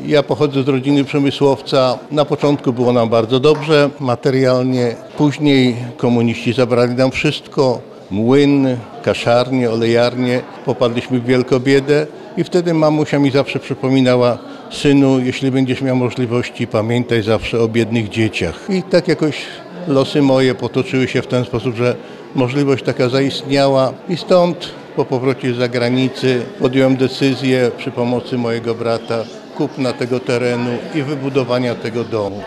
Ja pochodzę z rodziny przemysłowca. Na początku było nam bardzo dobrze materialnie, później komuniści zabrali nam wszystko. Młyn, kaszarnie, olejarnie. Popadliśmy w wielką biedę i wtedy mamusia mi zawsze przypominała: synu, jeśli będziesz miał możliwości, pamiętaj zawsze o biednych dzieciach. I tak jakoś losy moje potoczyły się w ten sposób, że możliwość taka zaistniała i stąd po powrocie z zagranicy podjąłem decyzję przy pomocy mojego brata kupna tego terenu i wybudowania tego domu.